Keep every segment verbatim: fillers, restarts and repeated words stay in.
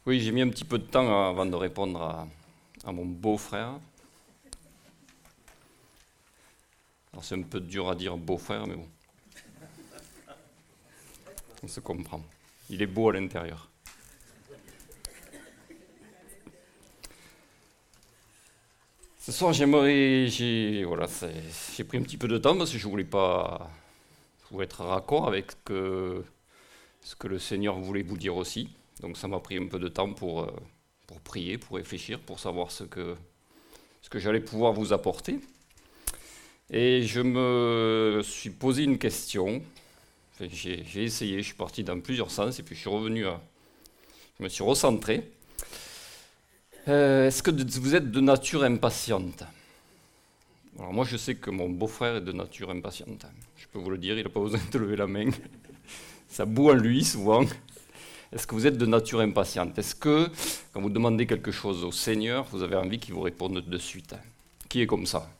Oui, j'ai mis un petit peu de temps avant de répondre à, à mon beau-frère. Alors c'est un peu dur à dire beau-frère, mais bon, on se comprend. Il est beau à l'intérieur. Ce soir, j'aimerais, j'ai, voilà, c'est- j'ai pris un petit peu de temps parce que je voulais pas, je voulais être raccord avec ce que, ce que le Seigneur voulait vous dire aussi. Donc ça m'a pris un peu de temps pour, euh, pour prier, pour réfléchir, pour savoir ce que, ce que j'allais pouvoir vous apporter. Et je me suis posé une question. Enfin, j'ai, j'ai essayé, je suis parti dans plusieurs sens et puis je suis revenu à, je me suis recentré. Euh, est-ce que vous êtes de nature impatiente? Alors moi je sais que mon beau-frère est de nature impatiente. Je peux vous le dire, il n'a pas besoin de lever la main. Ça boue en lui souvent. Est-ce que vous êtes de nature impatiente? Est-ce que quand vous demandez quelque chose au Seigneur, vous avez envie qu'il vous réponde de suite? Qui est comme ça?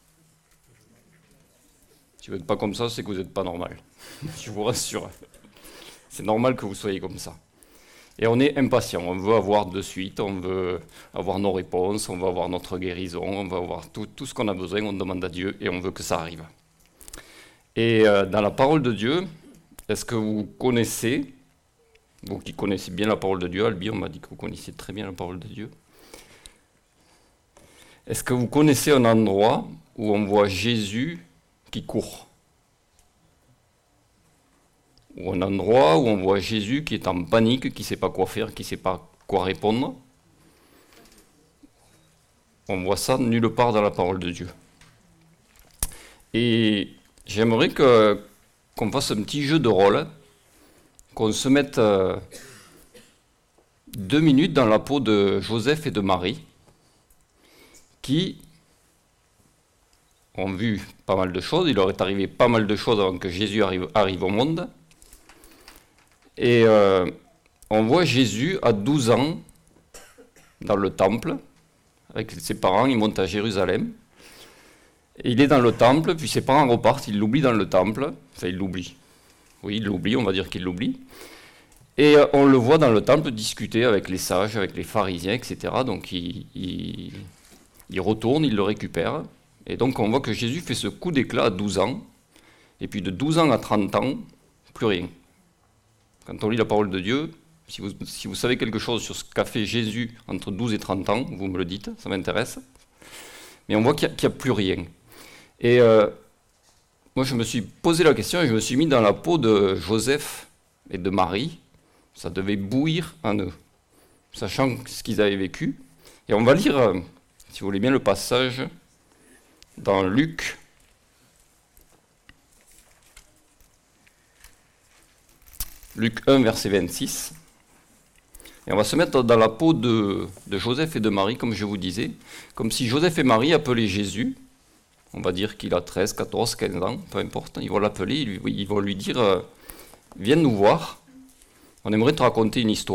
Si vous n'êtes pas comme ça, c'est que vous n'êtes pas normal. Je vous rassure. C'est normal que vous soyez comme ça. Et on est impatient, on veut avoir de suite, on veut avoir nos réponses, on veut avoir notre guérison, on veut avoir tout, tout ce qu'on a besoin, on demande à Dieu et on veut que ça arrive. Et euh, dans la parole de Dieu, est-ce que vous connaissez, vous qui connaissez bien la parole de Dieu, Albi, on m'a dit que vous connaissiez très bien la parole de Dieu, est-ce que vous connaissez un endroit où on voit Jésus qui court? Ou un endroit où on voit Jésus qui est en panique, qui ne sait pas quoi faire, qui ne sait pas quoi répondre? On voit ça nulle part dans la parole de Dieu. Et j'aimerais que, qu'on fasse un petit jeu de rôle, qu'on se mette euh, deux minutes dans la peau de Joseph et de Marie, qui ont vu pas mal de choses. Il leur est arrivé pas mal de choses avant que Jésus arrive, arrive au monde. Et euh, on voit Jésus à douze ans dans le temple, avec ses parents, il monte à Jérusalem. Et il est dans le temple, puis ses parents repartent, il l'oublie dans le temple. Enfin, il l'oublie. Oui, il l'oublie, on va dire qu'il l'oublie. Et euh, on le voit dans le temple discuter avec les sages, avec les pharisiens, et cetera. Donc il, il, il retourne, il le récupère. Et donc on voit que Jésus fait ce coup d'éclat à douze ans. Et puis de douze ans à trente ans, plus rien. Quand on lit la parole de Dieu, si vous, si vous savez quelque chose sur ce qu'a fait Jésus entre douze et trente ans, vous me le dites, ça m'intéresse. Mais on voit qu'il n'y a, a, plus rien. Et euh, moi, je me suis posé la question et je me suis mis dans la peau de Joseph et de Marie. Ça devait bouillir en eux, sachant ce qu'ils avaient vécu. Et on va lire, euh, si vous voulez bien, le passage dans Luc. Luc un, verset vingt-six. Et on va se mettre dans la peau de, de Joseph et de Marie, comme je vous disais, comme si Joseph et Marie appelaient Jésus. On va dire qu'il a treize, quatorze, quinze ans, peu importe. Ils vont l'appeler, ils vont lui dire euh, « Viens nous voir, on aimerait te raconter une histoire. »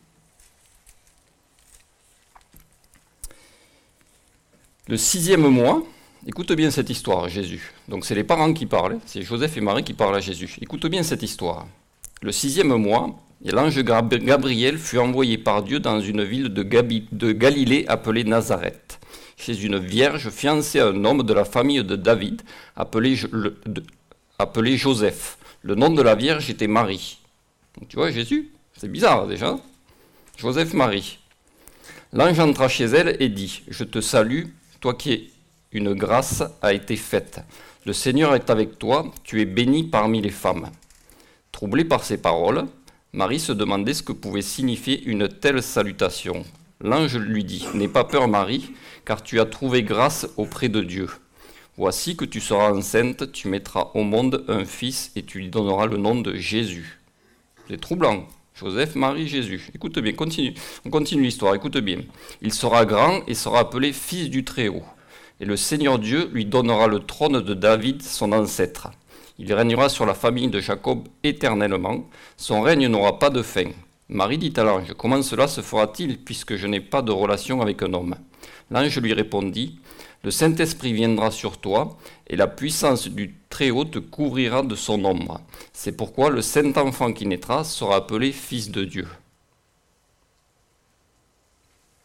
Le sixième mois, écoute bien cette histoire, Jésus. Donc c'est les parents qui parlent, c'est Joseph et Marie qui parlent à Jésus. Écoute bien cette histoire. Le sixième mois, l'ange Gabriel fut envoyé par Dieu dans une ville de, Gabi, de Galilée appelée Nazareth, chez une vierge fiancée à un homme de la famille de David, appelé, le, de, appelé Joseph. Le nom de la vierge était Marie. Donc, tu vois, Jésus, c'est bizarre déjà. Joseph-Marie. L'ange entra chez elle et dit, « Je te salue, toi qui es une grâce a été faite. Le Seigneur est avec toi, tu es bénie parmi les femmes. » Troublée par ces paroles, Marie se demandait ce que pouvait signifier une telle salutation. L'ange lui dit, « N'aie pas peur Marie, car tu as trouvé grâce auprès de Dieu. Voici que tu seras enceinte, tu mettras au monde un fils et tu lui donneras le nom de Jésus. » C'est troublant. Joseph, Marie, Jésus. Écoute bien, continue. On continue l'histoire, écoute bien. « Il sera grand et sera appelé fils du Très-Haut. Et le Seigneur Dieu lui donnera le trône de David, son ancêtre. Il régnera sur la famille de Jacob éternellement. Son règne n'aura pas de fin. » Marie dit à l'ange, « Comment cela se fera-t-il, puisque je n'ai pas de relation avec un homme ?» L'ange lui répondit, « Le Saint-Esprit viendra sur toi, et la puissance du Très-Haut te couvrira de son ombre. C'est pourquoi le Saint-Enfant qui naîtra sera appelé Fils de Dieu. »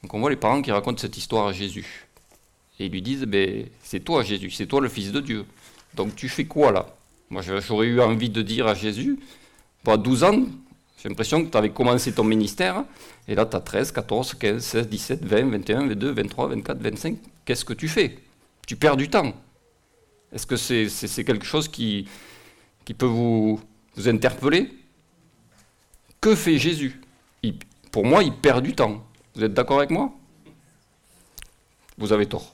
Donc on voit les parents qui racontent cette histoire à Jésus. Et ils lui disent, ben, c'est toi Jésus, c'est toi le Fils de Dieu. Donc tu fais quoi là? Moi j'aurais eu envie de dire à Jésus, bon, à douze ans, j'ai l'impression que tu avais commencé ton ministère, et là tu as treize, quatorze, quinze, seize, dix-sept, vingt, vingt et un, vingt-deux, vingt-trois, vingt-quatre, vingt-cinq. Qu'est-ce que tu fais? Tu perds du temps. Est-ce que c'est, c'est, c'est quelque chose qui, qui peut vous, vous interpeller? Que fait Jésus? il, Pour moi, il perd du temps. Vous êtes d'accord avec moi? Vous avez tort.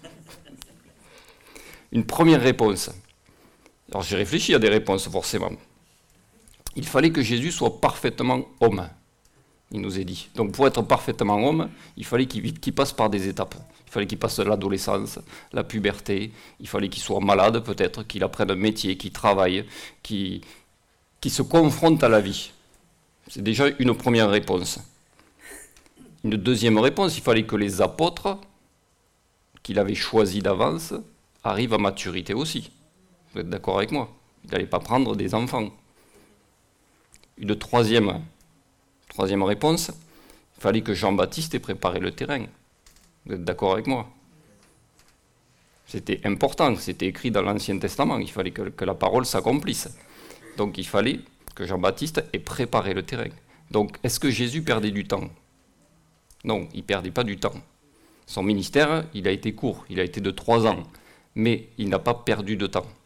Une première réponse. Alors j'ai réfléchi à des réponses forcément. Il fallait que Jésus soit parfaitement homme, il nous est dit. Donc pour être parfaitement homme, il fallait qu'il, qu'il passe par des étapes. Il fallait qu'il passe l'adolescence, la puberté, il fallait qu'il soit malade peut-être, qu'il apprenne un métier, qu'il travaille, qu'il, qu'il se confronte à la vie. C'est déjà une première réponse. Une deuxième réponse, il fallait que les apôtres, qu'il avait choisis d'avance, arrivent à maturité aussi. Vous êtes d'accord avec moi? Il n'allait pas prendre des enfants. Une troisième, troisième réponse, il fallait que Jean-Baptiste ait préparé le terrain. Vous êtes d'accord avec moi? C'était important, c'était écrit dans l'Ancien Testament, il fallait que, que la parole s'accomplisse. Donc il fallait que Jean-Baptiste ait préparé le terrain. Donc est-ce que Jésus perdait du temps? Non, il ne perdait pas du temps. Son ministère, il a été court, il a été de trois ans, mais il n'a pas perdu de temps.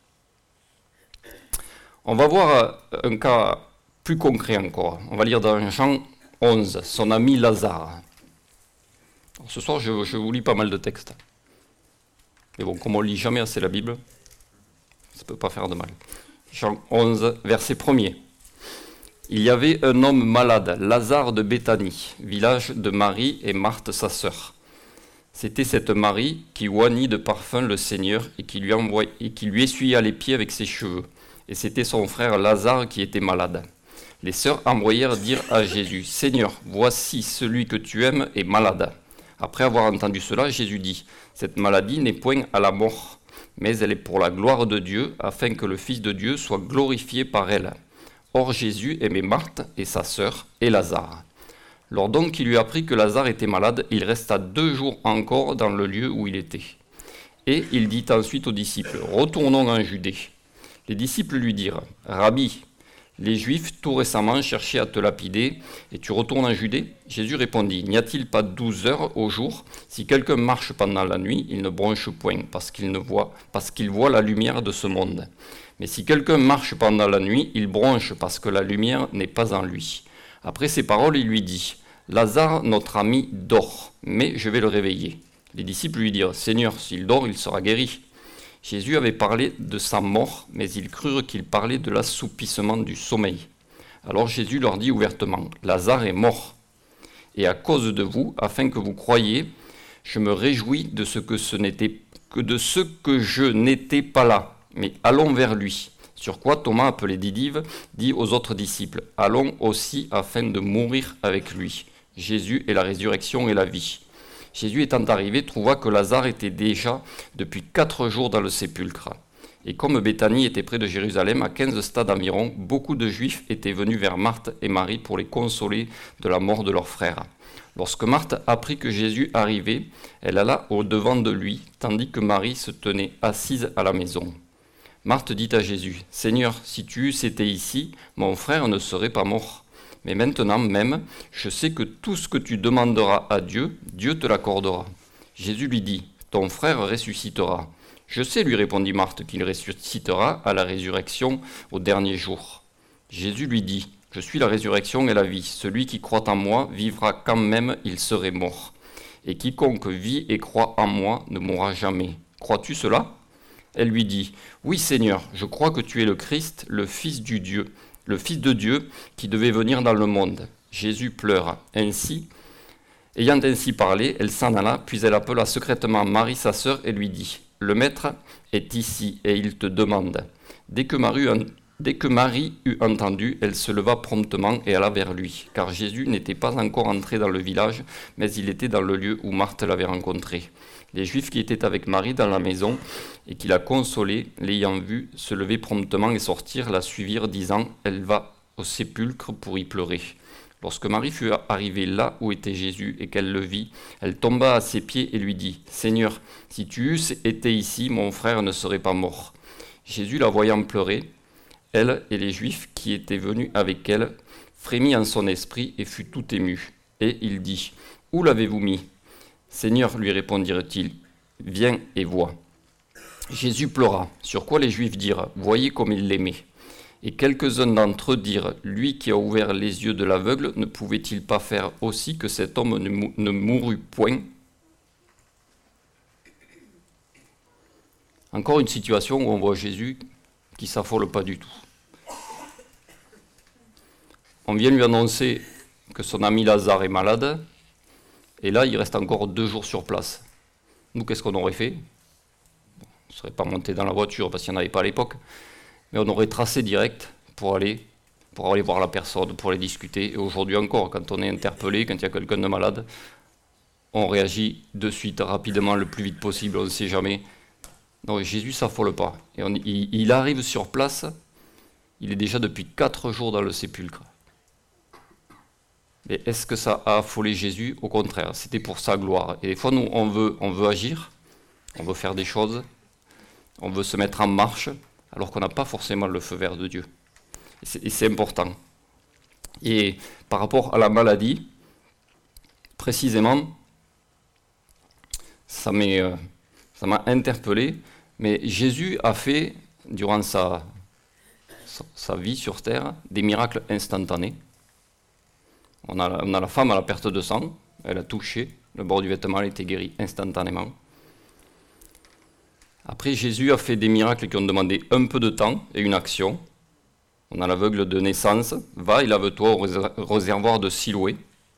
On va voir un cas plus concret encore. On va lire dans Jean onze, son ami Lazare. Alors, ce soir, je, je vous lis pas mal de textes. Mais bon, comme on ne lit jamais assez la Bible, ça ne peut pas faire de mal. Jean onze, verset premier. Il y avait un homme malade, Lazare de Béthanie, village de Marie et Marthe sa sœur. C'était cette Marie qui oignit de parfum le Seigneur et qui lui, envoyait, et qui lui essuya les pieds avec ses cheveux. Et c'était son frère Lazare qui était malade. Les sœurs envoyèrent dire à Jésus, « Seigneur, voici celui que tu aimes est malade. » Après avoir entendu cela, Jésus dit, « Cette maladie n'est point à la mort, mais elle est pour la gloire de Dieu, afin que le Fils de Dieu soit glorifié par elle. » Or Jésus aimait Marthe et sa sœur et Lazare. Lors donc qu'il lui apprit que Lazare était malade, il resta deux jours encore dans le lieu où il était. Et il dit ensuite aux disciples, « Retournons en Judée. » Les disciples lui dirent, « Rabbi, les Juifs tout récemment cherchaient à te lapider, et tu retournes en Judée ?» Jésus répondit, « N'y a-t-il pas douze heures au jour? Si quelqu'un marche pendant la nuit, il ne bronche point, parce qu'il ne voit, parce qu'il voit la lumière de ce monde. Mais si quelqu'un marche pendant la nuit, il bronche, parce que la lumière n'est pas en lui. » Après ces paroles, il lui dit, « Lazare, notre ami, dort, mais je vais le réveiller. » Les disciples lui dirent, « Seigneur, s'il dort, il sera guéri. » Jésus avait parlé de sa mort, mais ils crurent qu'il parlait de l'assoupissement du sommeil. Alors Jésus leur dit ouvertement, « Lazare est mort. Et à cause de vous, afin que vous croyiez, je me réjouis de ce que ce n'était que de ce que je n'étais pas là, mais allons vers lui. » Sur quoi Thomas, appelé Didive, dit aux autres disciples, « Allons aussi afin de mourir avec lui. Jésus est la résurrection et la vie. » Jésus étant arrivé, trouva que Lazare était déjà depuis quatre jours dans le sépulcre. Et comme Béthanie était près de Jérusalem, à quinze stades environ, beaucoup de Juifs étaient venus vers Marthe et Marie pour les consoler de la mort de leur frère. Lorsque Marthe apprit que Jésus arrivait, elle alla au-devant de lui, tandis que Marie se tenait assise à la maison. Marthe dit à Jésus, « Seigneur, si tu eusses été ici, mon frère ne serait pas mort. Mais maintenant même, je sais que tout ce que tu demanderas à Dieu, Dieu te l'accordera. » Jésus lui dit, « Ton frère ressuscitera. » « Je sais, lui répondit Marthe, qu'il ressuscitera à la résurrection au dernier jour. » Jésus lui dit, « Je suis la résurrection et la vie. Celui qui croit en moi vivra quand même il serait mort. Et quiconque vit et croit en moi ne mourra jamais. Crois-tu cela ?» Elle lui dit, « Oui, Seigneur, je crois que tu es le Christ, le Fils du Dieu, le Fils de Dieu qui devait venir dans le monde. » Jésus pleura. Ainsi, ayant ainsi parlé, elle s'en alla, puis elle appela secrètement Marie, sa sœur, et lui dit, « Le Maître est ici, et il te demande. » Dès que Marie, dès que Marie eut entendu, elle se leva promptement et alla vers lui, car Jésus n'était pas encore entré dans le village, mais il était dans le lieu où Marthe l'avait rencontré. Les Juifs qui étaient avec Marie dans la maison et qui la consolaient, l'ayant vue, se lever promptement et sortir, la suivirent, disant, « Elle va au sépulcre pour y pleurer. » Lorsque Marie fut arrivée là où était Jésus et qu'elle le vit, elle tomba à ses pieds et lui dit, « Seigneur, si tu eusses été ici, mon frère ne serait pas mort. » Jésus, la voyant pleurer, elle et les Juifs qui étaient venus avec elle, frémit en son esprit et fut tout ému. Et il dit, « Où l'avez-vous mis ?» « Seigneur, lui répondirent-ils, viens et vois. » Jésus pleura, sur quoi les Juifs dirent, « Voyez comme il l'aimait. » Et quelques-uns d'entre eux dirent, « Lui qui a ouvert les yeux de l'aveugle, ne pouvait-il pas faire aussi que cet homme ne, mou- ne mourût point ?» Encore une situation où on voit Jésus qui ne s'affole pas du tout. On vient lui annoncer que son ami Lazare est malade, et là, il reste encore deux jours sur place. Nous, qu'est-ce qu'on aurait fait? On ne serait pas monté dans la voiture parce qu'il n'y en avait pas à l'époque, mais on aurait tracé direct pour aller, pour aller voir la personne, pour aller discuter. Et aujourd'hui encore, quand on est interpellé, quand il y a quelqu'un de malade, on réagit de suite, rapidement, le plus vite possible, on ne sait jamais. Non, Jésus ne s'affole pas. Et on, il, il arrive sur place, il est déjà depuis quatre jours dans le sépulcre. Mais est-ce que ça a affolé Jésus? Au contraire, c'était pour sa gloire. Et des fois, nous, on veut, on veut agir, on veut faire des choses, on veut se mettre en marche, alors qu'on n'a pas forcément le feu vert de Dieu. Et c'est, et c'est important. Et par rapport à la maladie, précisément, ça m'a, euh, ça m'a interpellé, mais Jésus a fait, durant sa, sa, sa vie sur terre, des miracles instantanés. On a, on a la femme à la perte de sang, elle a touché, le bord du vêtement, elle a été guérie instantanément. Après, Jésus a fait des miracles qui ont demandé un peu de temps et une action. On a l'aveugle de naissance, va et lave-toi au réservoir de Siloé.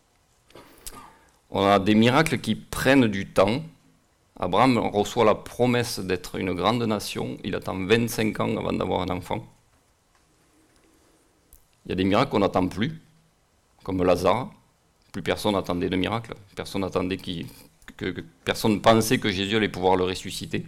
On a des miracles qui prennent du temps. Abraham reçoit la promesse d'être une grande nation, il attend vingt-cinq ans avant d'avoir un enfant. Il y a des miracles qu'on n'attend plus, comme Lazare. Plus personne n'attendait de miracle. Personne n'attendait qu'il, que, que personne ne pensait que Jésus allait pouvoir le ressusciter.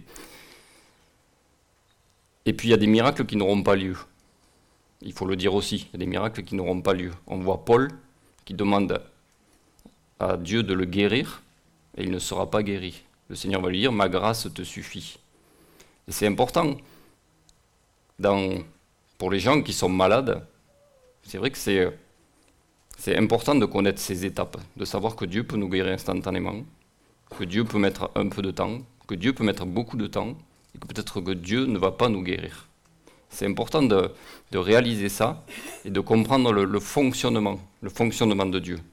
Et puis il y a des miracles qui n'auront pas lieu. Il faut le dire aussi, il y a des miracles qui n'auront pas lieu. On voit Paul qui demande à Dieu de le guérir, et il ne sera pas guéri. Le Seigneur va lui dire, ma grâce te suffit. Et c'est important. Dans, pour les gens qui sont malades, c'est vrai que c'est... C'est important de connaître ces étapes, de savoir que Dieu peut nous guérir instantanément, que Dieu peut mettre un peu de temps, que Dieu peut mettre beaucoup de temps, et que peut-être que Dieu ne va pas nous guérir. C'est important de, de réaliser ça et de comprendre le, le fonctionnement, le fonctionnement de Dieu.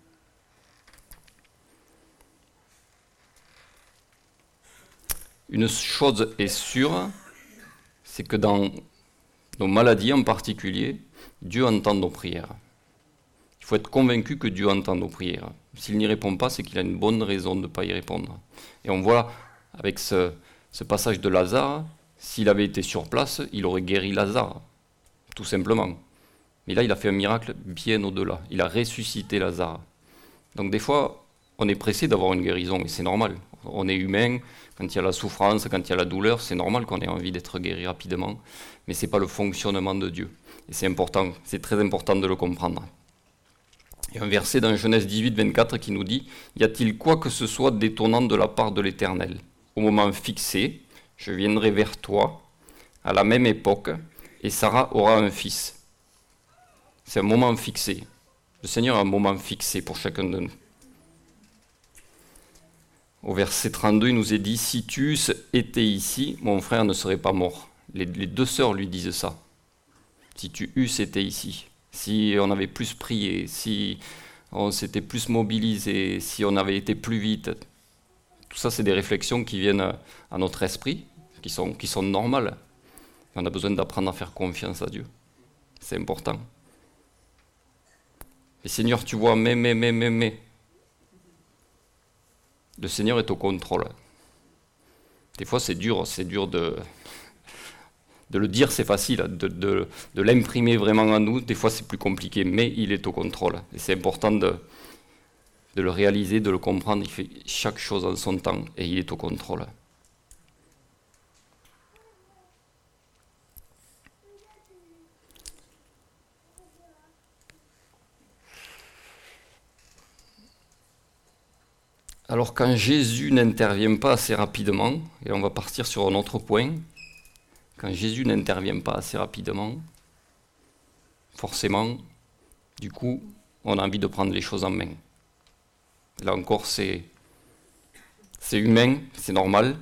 Une chose est sûre, c'est que dans nos maladies en particulier, Dieu entend nos prières. Il faut être convaincu que Dieu entend nos prières. S'il n'y répond pas, c'est qu'il a une bonne raison de ne pas y répondre. Et on voit avec ce, ce passage de Lazare, s'il avait été sur place, il aurait guéri Lazare, tout simplement. Mais là, il a fait un miracle bien au-delà. Il a ressuscité Lazare. Donc des fois, on est pressé d'avoir une guérison, et c'est normal. On est humain, quand il y a la souffrance, quand il y a la douleur, c'est normal qu'on ait envie d'être guéri rapidement. Mais ce n'est pas le fonctionnement de Dieu. Et c'est important, c'est très important de le comprendre. Il y a un verset dans Genèse dix-huit, vingt-quatre qui nous dit « Y a-t-il quoi que ce soit d'étonnant de la part de l'Éternel? Au moment fixé, je viendrai vers toi, à la même époque, et Sarah aura un fils. » C'est un moment fixé. Le Seigneur a un moment fixé pour chacun de nous. Au verset trente-deux, il nous est dit « Si tu étais ici, mon frère ne serait pas mort. » Les, les deux sœurs lui disent ça. « Si tu eusses été ici. » Si on avait plus prié, si on s'était plus mobilisé, si on avait été plus vite. Tout ça, c'est des réflexions qui viennent à notre esprit, qui sont, qui sont normales. On a besoin d'apprendre à faire confiance à Dieu. C'est important. Et Seigneur, tu vois, mais, mais, mais, mais, mais. Le Seigneur est au contrôle. Des fois, c'est dur, c'est dur de... De le dire, c'est facile, de, de, de l'imprimer vraiment à nous, des fois c'est plus compliqué, mais il est au contrôle. Et c'est important de, de le réaliser, de le comprendre, il fait chaque chose en son temps, et il est au contrôle. Alors quand Jésus n'intervient pas assez rapidement, et on va partir sur un autre point, quand Jésus n'intervient pas assez rapidement, forcément, du coup, on a envie de prendre les choses en main. Là encore, c'est, c'est humain, c'est normal.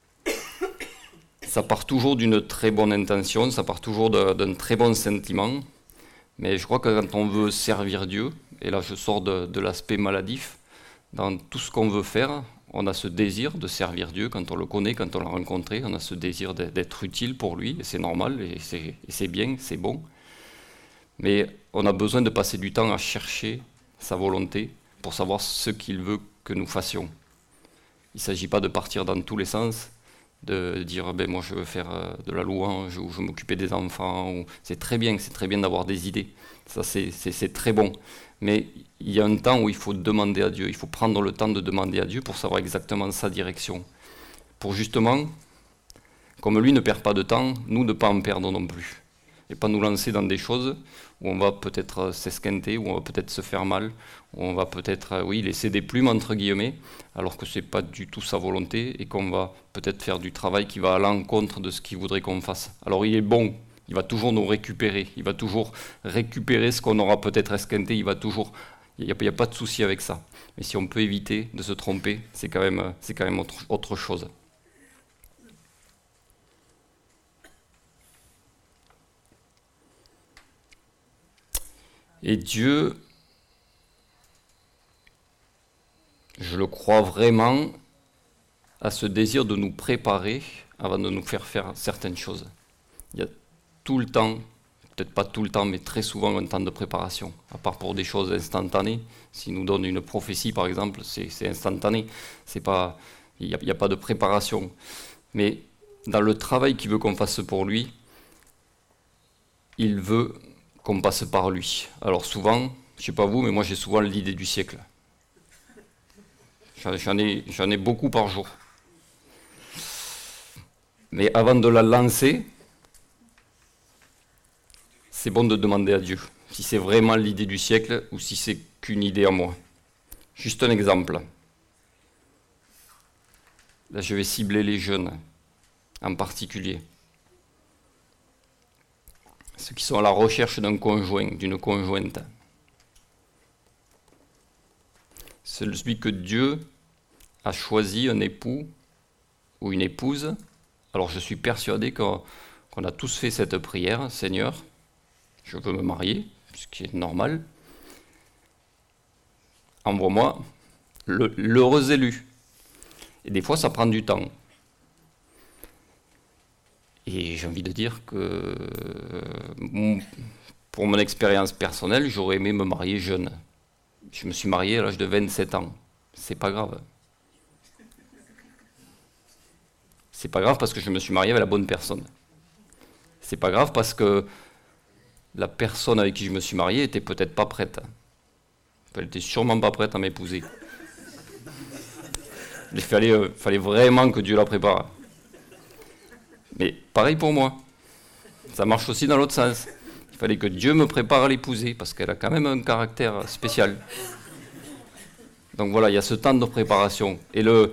Ça part toujours d'une très bonne intention, ça part toujours de, d'un très bon sentiment. Mais je crois que quand on veut servir Dieu, et là je sors de, de l'aspect maladif, dans tout ce qu'on veut faire, on a ce désir de servir Dieu quand on le connaît, quand on l'a rencontré, on a ce désir d'être utile pour lui, et c'est normal, et c'est, et c'est bien, c'est bon. Mais on a besoin de passer du temps à chercher sa volonté pour savoir ce qu'il veut que nous fassions. Il ne s'agit pas de partir dans tous les sens, de dire ben moi je veux faire de la louange ou je veux m'occuper des enfants. Ou... C'est très bien, c'est très bien d'avoir des idées. Ça c'est, c'est, c'est très bon. Mais il y a un temps où il faut demander à Dieu. Il faut prendre le temps de demander à Dieu pour savoir exactement sa direction. Pour justement, comme lui ne perd pas de temps, nous ne pas en perdre non plus. Et pas nous lancer dans des choses où on va peut-être s'esquinter, où on va peut-être se faire mal, où on va peut-être, oui, laisser des plumes entre guillemets, alors que ce n'est pas du tout sa volonté et qu'on va peut-être faire du travail qui va à l'encontre de ce qu'il voudrait qu'on fasse. Alors il est bon, il va toujours nous récupérer, il va toujours récupérer ce qu'on aura peut-être esquinté, il va toujours, il n'y a, a pas de souci avec ça. Mais si on peut éviter de se tromper, c'est quand même, c'est quand même autre, autre chose. Et Dieu, je le crois vraiment, a ce désir de nous préparer avant de nous faire faire certaines choses. Il y a tout le temps, peut-être pas tout le temps, mais très souvent un temps de préparation. À part pour des choses instantanées, s'il nous donne une prophétie par exemple, c'est, c'est instantané. C'est pas, il n'y a, il y a pas de préparation. Mais dans le travail qu'il veut qu'on fasse pour lui, il veut qu'on passe par lui. Alors souvent, je ne sais pas vous, mais moi j'ai souvent l'idée du siècle. J'en ai, j'en ai beaucoup par jour. Mais avant de la lancer, c'est bon de demander à Dieu si c'est vraiment l'idée du siècle ou si c'est qu'une idée à moi. Juste un exemple. Là, je vais cibler les jeunes en particulier. Ceux qui sont à la recherche d'un conjoint, d'une conjointe. C'est celui que Dieu a choisi, un époux ou une épouse. Alors je suis persuadé qu'on, qu'on a tous fait cette prière, Seigneur, je veux me marier, ce qui est normal. Envoie-moi le, l'heureux élu. Et des fois ça prend du temps. Et j'ai envie de dire que, pour mon expérience personnelle, j'aurais aimé me marier jeune. Je me suis marié à l'âge de vingt-sept ans. C'est pas grave. C'est pas grave parce que je me suis marié avec la bonne personne. C'est pas grave parce que la personne avec qui je me suis marié était peut-être pas prête. Elle était sûrement pas prête à m'épouser. Il fallait, euh, fallait vraiment que Dieu la prépare. Mais pareil pour moi. Ça marche aussi dans l'autre sens. Il fallait que Dieu me prépare à l'épouser, parce qu'elle a quand même un caractère spécial. Donc voilà, il y a ce temps de préparation. Et le,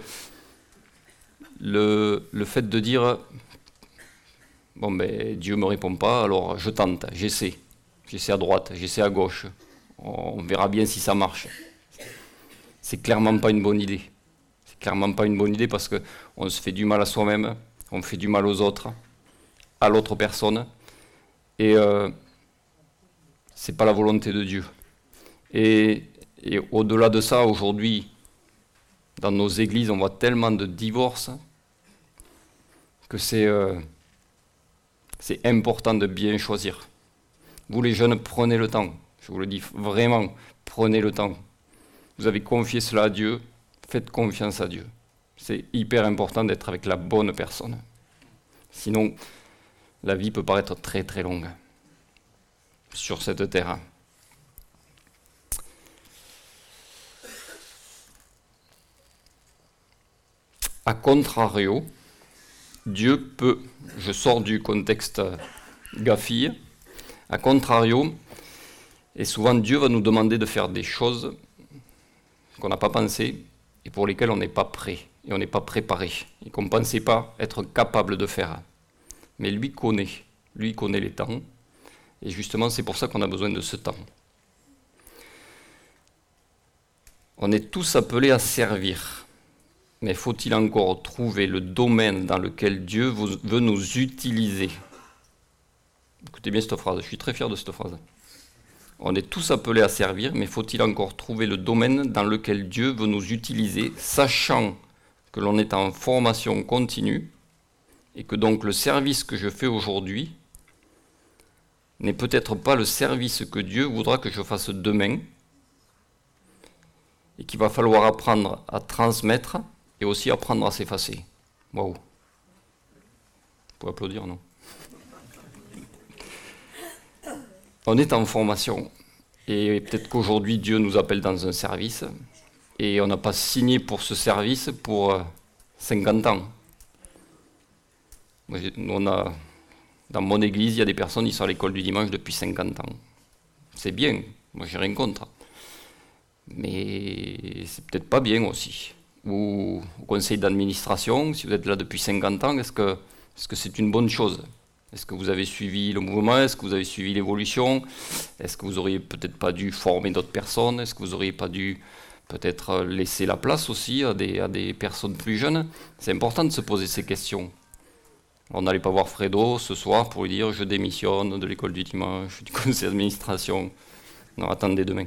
le, le fait de dire, bon ben Dieu ne me répond pas, alors je tente, j'essaie. J'essaie à droite, j'essaie à gauche. On verra bien si ça marche. C'est clairement pas une bonne idée. C'est clairement pas une bonne idée parce qu'on se fait du mal à soi-même. On fait du mal aux autres, à l'autre personne, et euh, c'est pas la volonté de Dieu. Et, et au-delà de ça, aujourd'hui, dans nos églises, on voit tellement de divorces que c'est, euh, c'est important de bien choisir. Vous les jeunes, prenez le temps. Je vous le dis vraiment, prenez le temps. Vous avez confié cela à Dieu, faites confiance à Dieu. C'est hyper important d'être avec la bonne personne. Sinon, la vie peut paraître très très longue sur cette terre. A contrario, Dieu peut, je sors du contexte gars-fille, a contrario, et souvent Dieu va nous demander de faire des choses qu'on n'a pas pensées, et pour lesquels on n'est pas prêt, et on n'est pas préparé, et qu'on ne pensait pas être capable de faire. Mais lui connaît, lui connaît les temps, et justement c'est pour ça qu'on a besoin de ce temps. On est tous appelés à servir, mais faut-il encore trouver le domaine dans lequel Dieu veut nous utiliser? Écoutez bien cette phrase, je suis très fier de cette phrase. On est tous appelés à servir, mais faut-il encore trouver le domaine dans lequel Dieu veut nous utiliser, sachant que l'on est en formation continue, et que donc le service que je fais aujourd'hui n'est peut-être pas le service que Dieu voudra que je fasse demain, et qu'il va falloir apprendre à transmettre, et aussi apprendre à s'effacer. Waouh. Vous pouvez applaudir, non? On est en formation, et peut-être qu'aujourd'hui Dieu nous appelle dans un service, et on n'a pas signé pour ce service pour cinquante ans. On a, dans mon église, il y a des personnes qui sont à l'école du dimanche depuis cinquante ans. C'est bien, moi j'ai rien contre. Mais c'est peut-être pas bien aussi. Ou au conseil d'administration, si vous êtes là depuis cinquante ans, est-ce que, est-ce que c'est une bonne chose ? Est-ce que vous avez suivi le mouvement? Est-ce que vous avez suivi l'évolution? Est-ce que vous auriez peut-être pas dû former d'autres personnes? Est-ce que vous auriez pas dû peut-être laisser la place aussi à des, à des personnes plus jeunes? C'est important de se poser ces questions. On n'allait pas voir Fredo ce soir pour lui dire « je démissionne de l'école du dimanche, du conseil d'administration ». Non, attendez demain.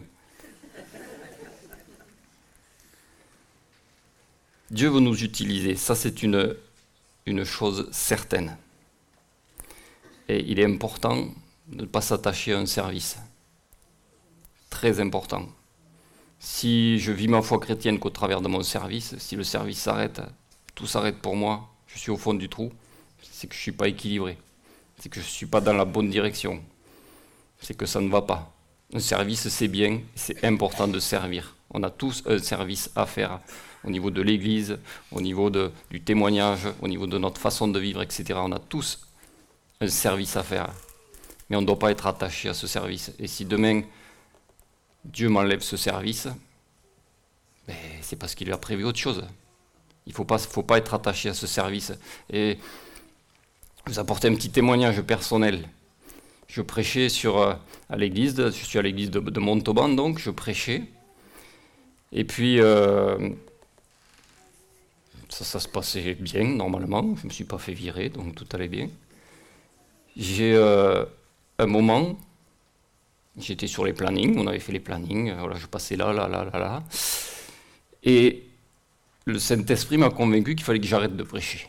Dieu veut nous utiliser, ça c'est une, une chose certaine. Et il est important de ne pas s'attacher à un service. Très important. Si je vis ma foi chrétienne qu'au travers de mon service, si le service s'arrête, tout s'arrête pour moi, je suis au fond du trou, c'est que je ne suis pas équilibré. C'est que je ne suis pas dans la bonne direction. C'est que ça ne va pas. Un service, c'est bien, c'est important de servir. On a tous un service à faire au niveau de l'Église, au niveau de, du témoignage, au niveau de notre façon de vivre, et cetera. On a tous un service à faire. Mais on ne doit pas être attaché à ce service. Et si demain, Dieu m'enlève ce service, ben, c'est parce qu'il a prévu autre chose. Il ne faut pas, faut pas être attaché à ce service. Et vous apporter un petit témoignage personnel. Je prêchais sur, euh, à l'église, je suis à l'église de, de Montauban, donc je prêchais. Et puis, euh, ça, ça se passait bien, normalement. Je ne me suis pas fait virer, donc tout allait bien. J'ai euh, un moment, j'étais sur les plannings, on avait fait les plannings, voilà, je passais là, là, là, là, là. Et le Saint-Esprit m'a convaincu qu'il fallait que j'arrête de prêcher.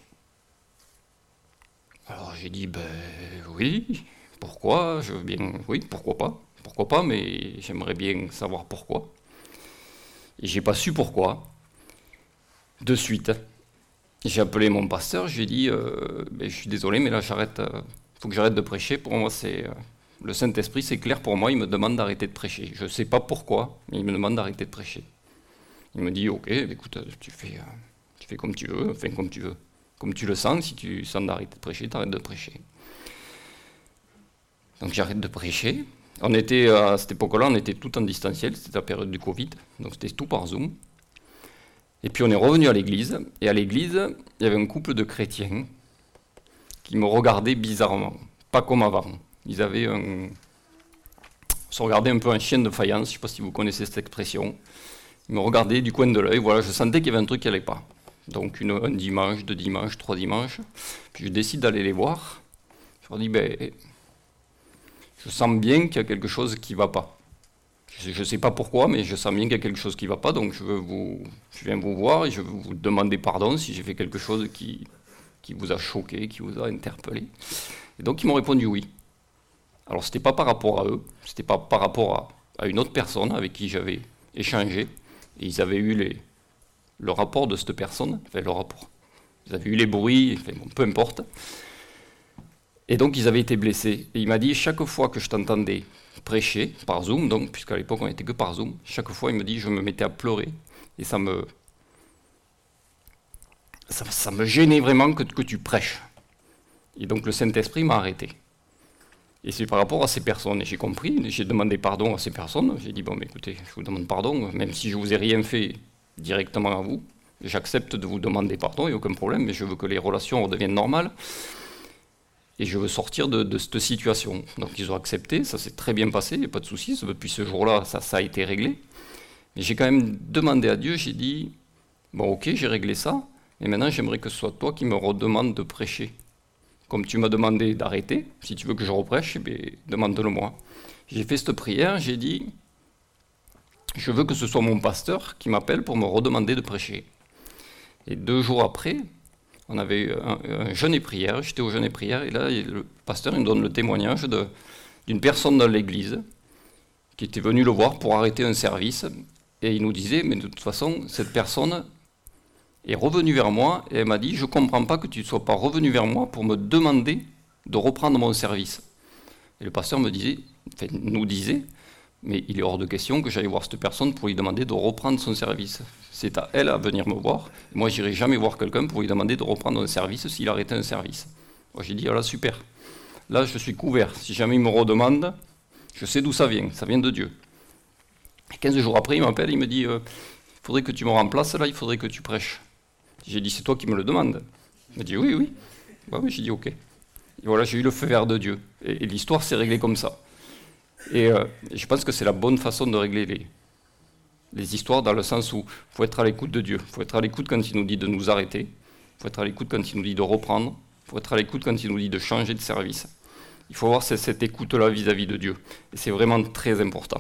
Alors j'ai dit, ben oui, pourquoi? Je veux bien, oui, pourquoi pas? Pourquoi pas, mais j'aimerais bien savoir pourquoi. Et j'ai pas su pourquoi. De suite, j'ai appelé mon pasteur, j'ai dit, euh, ben, je suis désolé, mais là j'arrête, il euh, faut que j'arrête de prêcher. Pour moi, c'est euh, le Saint-Esprit, c'est clair pour moi, il me demande d'arrêter de prêcher. Je ne sais pas pourquoi, mais il me demande d'arrêter de prêcher. Il me dit, ok, écoute, tu fais, euh, tu fais comme tu veux, enfin comme tu veux. Comme tu le sens, si tu sens d'arrêter de prêcher, t'arrêtes de prêcher. Donc j'arrête de prêcher. On était, à cette époque-là, on était tout en distanciel, c'était la période du Covid, donc c'était tout par Zoom. Et puis on est revenu à l'église, et à l'église, il y avait un couple de chrétiens qui me regardaient bizarrement, pas comme avant. Ils avaient un... Ils se regardaient un peu un chien de faïence, je ne sais pas si vous connaissez cette expression. Ils me regardaient du coin de l'œil, voilà, je sentais qu'il y avait un truc qui n'allait pas. Donc une, un dimanche, deux dimanches, trois dimanches. Puis je décide d'aller les voir. Je leur dis, ben, je sens bien qu'il y a quelque chose qui ne va pas. Je ne sais pas pourquoi, mais je sens bien qu'il y a quelque chose qui ne va pas. Donc je, veux vous, je viens vous voir et je veux vous demander pardon si j'ai fait quelque chose qui, qui vous a choqué, qui vous a interpellé. Et donc ils m'ont répondu oui. Alors ce n'était pas par rapport à eux, ce n'était pas par rapport à, à une autre personne avec qui j'avais échangé. Et ils avaient eu les... le rapport de cette personne, enfin le rapport, ils avaient eu les bruits, enfin, bon, peu importe. Et donc ils avaient été blessés. Et il m'a dit, chaque fois que je t'entendais prêcher, par Zoom, donc, puisqu'à l'époque on n'était que par Zoom, chaque fois il me dit, je me mettais à pleurer, et ça me, ça, ça me gênait vraiment que, que tu prêches. Et donc le Saint-Esprit m'a arrêté. Et c'est par rapport à ces personnes, et j'ai compris, j'ai demandé pardon à ces personnes, j'ai dit, bon, mais écoutez, je vous demande pardon, même si je vous ai rien fait, directement à vous. J'accepte de vous demander pardon, il n'y a aucun problème, mais je veux que les relations redeviennent normales. Et je veux sortir de, de cette situation. Donc ils ont accepté, ça s'est très bien passé, il n'y a pas de souci. Depuis ce jour-là, ça, ça a été réglé. Mais j'ai quand même demandé à Dieu, j'ai dit, bon ok, j'ai réglé ça, mais maintenant j'aimerais que ce soit toi qui me redemande de prêcher. Comme tu m'as demandé d'arrêter, si tu veux que je reprêche, eh demande-le-moi. J'ai fait cette prière, j'ai dit, je veux que ce soit mon pasteur qui m'appelle pour me redemander de prêcher. Et deux jours après, on avait eu un, un jeûne et prière, j'étais au jeûne et prière, et là, le pasteur il me donne le témoignage de, d'une personne dans l'église qui était venue le voir pour arrêter un service, et il nous disait, mais de toute façon, cette personne est revenue vers moi, et elle m'a dit, je ne comprends pas que tu ne sois pas revenu vers moi pour me demander de reprendre mon service. Et le pasteur me disait, enfin, nous disait, mais il est hors de question que j'aille voir cette personne pour lui demander de reprendre son service. C'est à elle à venir me voir. Moi, je n'irai jamais voir quelqu'un pour lui demander de reprendre un service s'il arrêtait un service. Moi, j'ai dit, ah là, super. Là, je suis couvert. Si jamais il me redemande, je sais d'où ça vient. Ça vient de Dieu. Et quinze jours après, il m'appelle, il me dit, euh, il faudrait que tu me remplaces là, il faudrait que tu prêches. J'ai dit, c'est toi qui me le demandes. Il m'a dit, oui, oui. Bah, oui, j'ai dit, ok. Et voilà, j'ai eu le feu vert de Dieu. Et, et l'histoire s'est réglée comme ça. Et euh, je pense que c'est la bonne façon de régler les, les histoires, dans le sens où il faut être à l'écoute de Dieu. Il faut être à l'écoute quand il nous dit de nous arrêter. Il faut être à l'écoute quand il nous dit de reprendre. Il faut être à l'écoute quand il nous dit de changer de service. Il faut avoir cette, cette écoute-là vis-à-vis de Dieu. Et c'est vraiment très important.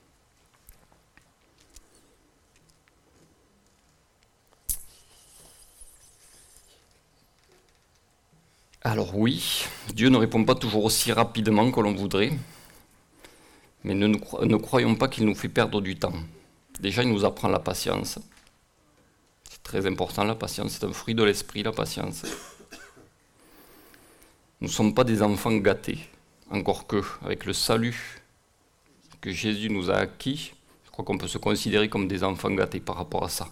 Alors oui, Dieu ne répond pas toujours aussi rapidement que l'on voudrait. Mais ne, nous, ne croyons pas qu'il nous fait perdre du temps. Déjà, il nous apprend la patience. C'est très important, la patience. C'est un fruit de l'esprit, la patience. Nous ne sommes pas des enfants gâtés. Encore que, avec le salut que Jésus nous a acquis, je crois qu'on peut se considérer comme des enfants gâtés par rapport à ça.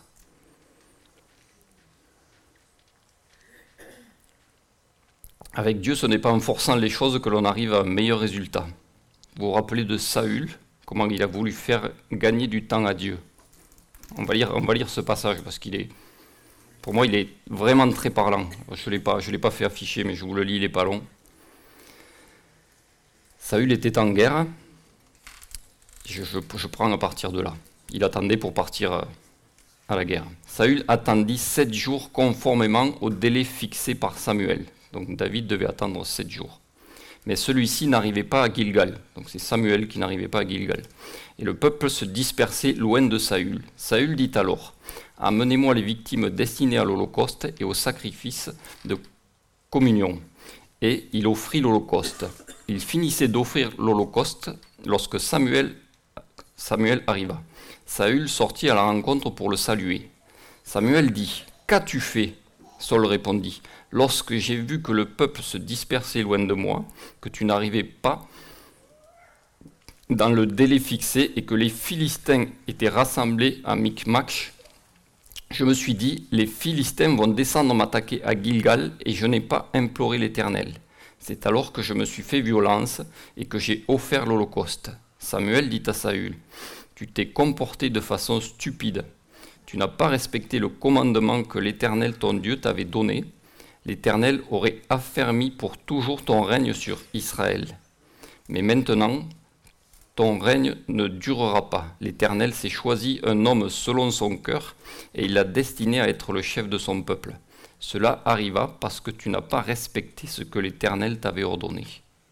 Avec Dieu, ce n'est pas en forçant les choses que l'on arrive à un meilleur résultat. Vous vous rappelez de Saül, comment il a voulu faire gagner du temps à Dieu. On va lire, on va lire ce passage parce qu'il est, pour moi, il est vraiment très parlant. Je ne l'ai pas, je l'ai pas fait afficher, mais je vous le lis, il n'est pas long. Saül était en guerre. Je, je, je prends à partir de là. Il attendait pour partir à la guerre. Saül attendit sept jours conformément au délai fixé par Samuel. Donc David devait attendre sept jours. Mais celui-ci n'arrivait pas à Gilgal. Donc c'est Samuel qui n'arrivait pas à Gilgal. Et le peuple se dispersait loin de Saül. Saül dit alors, « Amenez-moi les victimes destinées à l'holocauste et au sacrifice de communion. » Et il offrit l'holocauste. Il finissait d'offrir l'holocauste lorsque Samuel, Samuel arriva. Saül sortit à la rencontre pour le saluer. Samuel dit, « Qu'as-tu fait ?» Saul répondit, « Lorsque j'ai vu que le peuple se dispersait loin de moi, que tu n'arrivais pas dans le délai fixé et que les Philistins étaient rassemblés à Micmac, je me suis dit, les Philistins vont descendre m'attaquer à Gilgal et je n'ai pas imploré l'Éternel. C'est alors que je me suis fait violence et que j'ai offert l'holocauste. » Samuel dit à Saül, « Tu t'es comporté de façon stupide. Tu n'as pas respecté le commandement que l'Éternel ton Dieu t'avait donné. L'Éternel aurait affermi pour toujours ton règne sur Israël. Mais maintenant, ton règne ne durera pas. L'Éternel s'est choisi un homme selon son cœur et il l'a destiné à être le chef de son peuple. Cela arriva parce que tu n'as pas respecté ce que l'Éternel t'avait ordonné. »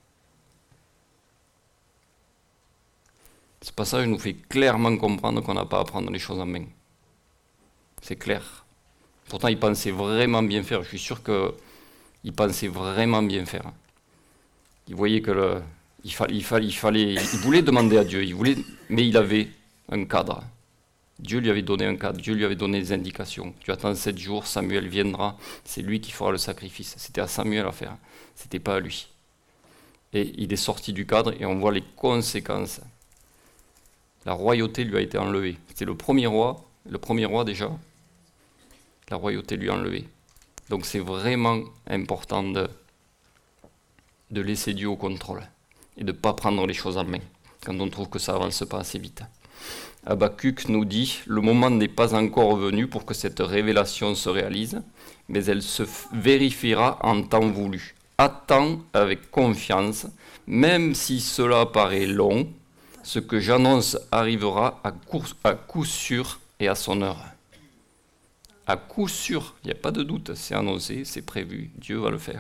Ce passage nous fait clairement comprendre qu'on n'a pas à prendre les choses en main. C'est clair. Pourtant, il pensait vraiment bien faire. Je suis sûr qu'il pensait vraiment bien faire. Il voyait que le, il, fa, il, fa, il fallait, il voulait demander à Dieu, il voulait, mais il avait un cadre. Dieu lui avait donné un cadre, Dieu lui avait donné des indications. Tu attends sept jours, Samuel viendra, c'est lui qui fera le sacrifice. C'était à Samuel à faire, c'était pas à lui. Et il est sorti du cadre et on voit les conséquences. La royauté lui a été enlevée. C'était le premier roi, le premier roi déjà. La royauté lui est enlevée. Donc c'est vraiment important de, de laisser Dieu au contrôle et de ne pas prendre les choses en main quand on trouve que ça avance pas assez vite. Habacuc nous dit « Le moment n'est pas encore venu pour que cette révélation se réalise, mais elle se vérifiera en temps voulu. Attends avec confiance, même si cela paraît long, ce que j'annonce arrivera à coup, à coup sûr et à son heure. » À coup sûr, il n'y a pas de doute, c'est annoncé, c'est prévu, Dieu va le faire.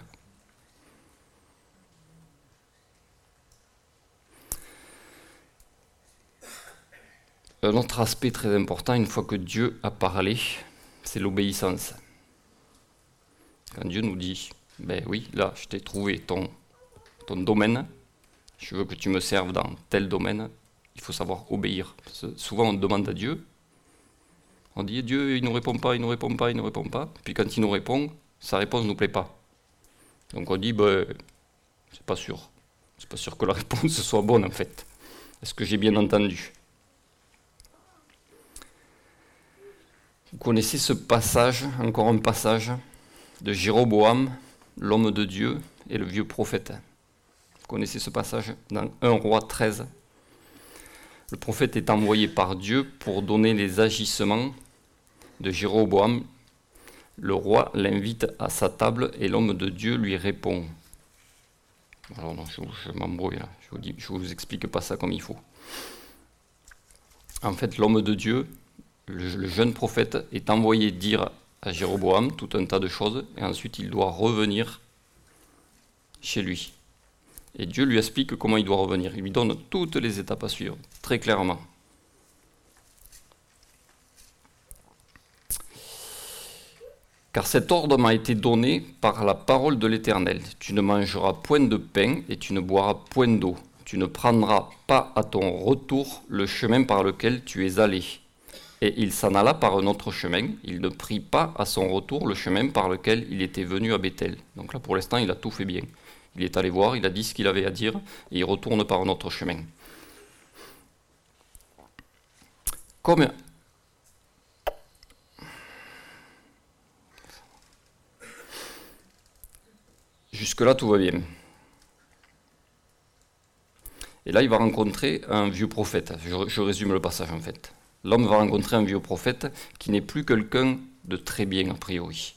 Un autre aspect très important, une fois que Dieu a parlé, c'est l'obéissance. Quand Dieu nous dit, ben oui, là, je t'ai trouvé ton, ton domaine, je veux que tu me serves dans tel domaine, il faut savoir obéir. Parce que souvent, on demande à Dieu, on dit, Dieu, il ne nous répond pas, il ne nous répond pas, il ne nous répond pas. Puis quand il nous répond, sa réponse ne nous plaît pas. Donc on dit, ben, c'est pas sûr. C'est pas sûr que la réponse soit bonne, en fait. Est-ce que j'ai bien entendu ? Vous connaissez ce passage, encore un passage, de Jéroboam, l'homme de Dieu et le vieux prophète. Vous connaissez ce passage dans un roi treize. Le prophète est envoyé par Dieu pour donner les agissements de Jéroboam. Le roi l'invite à sa table et l'homme de Dieu lui répond. Alors non, je, je m'embrouille là, je vous dis, je vous explique pas ça comme il faut. En fait, l'homme de Dieu, le, le jeune prophète, est envoyé dire à Jéroboam tout un tas de choses, et ensuite il doit revenir chez lui. Et Dieu lui explique comment il doit revenir. Il lui donne toutes les étapes à suivre, très clairement. Car cet ordre m'a été donné par la parole de l'Éternel. Tu ne mangeras point de pain et tu ne boiras point d'eau. Tu ne prendras pas à ton retour le chemin par lequel tu es allé. Et il s'en alla par un autre chemin. Il ne prit pas à son retour le chemin par lequel il était venu à Bethel. Donc là, pour l'instant, il a tout fait bien. Il est allé voir, il a dit ce qu'il avait à dire, et il retourne par un autre chemin. Comme jusque-là, tout va bien. Et là, il va rencontrer un vieux prophète. Je, je résume le passage, en fait. L'homme va rencontrer un vieux prophète qui n'est plus quelqu'un de très bien, a priori.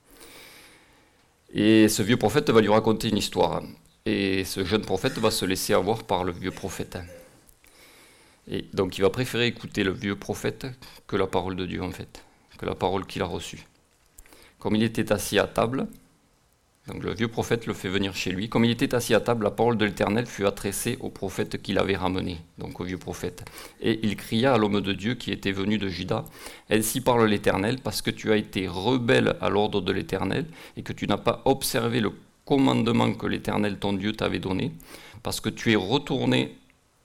Et ce vieux prophète va lui raconter une histoire. Et ce jeune prophète va se laisser avoir par le vieux prophète. Et donc il va préférer écouter le vieux prophète que la parole de Dieu, en fait, que la parole qu'il a reçue. Comme il était assis à table, donc le vieux prophète le fait venir chez lui. Comme il était assis à table, la parole de l'Éternel fut adressée au prophète qui l'avait ramené, donc au vieux prophète. Et il cria à l'homme de Dieu qui était venu de Juda, « Ainsi parle l'Éternel, parce que tu as été rebelle à l'ordre de l'Éternel, et que tu n'as pas observé le commandement que l'Éternel ton Dieu t'avait donné, parce que tu es retourné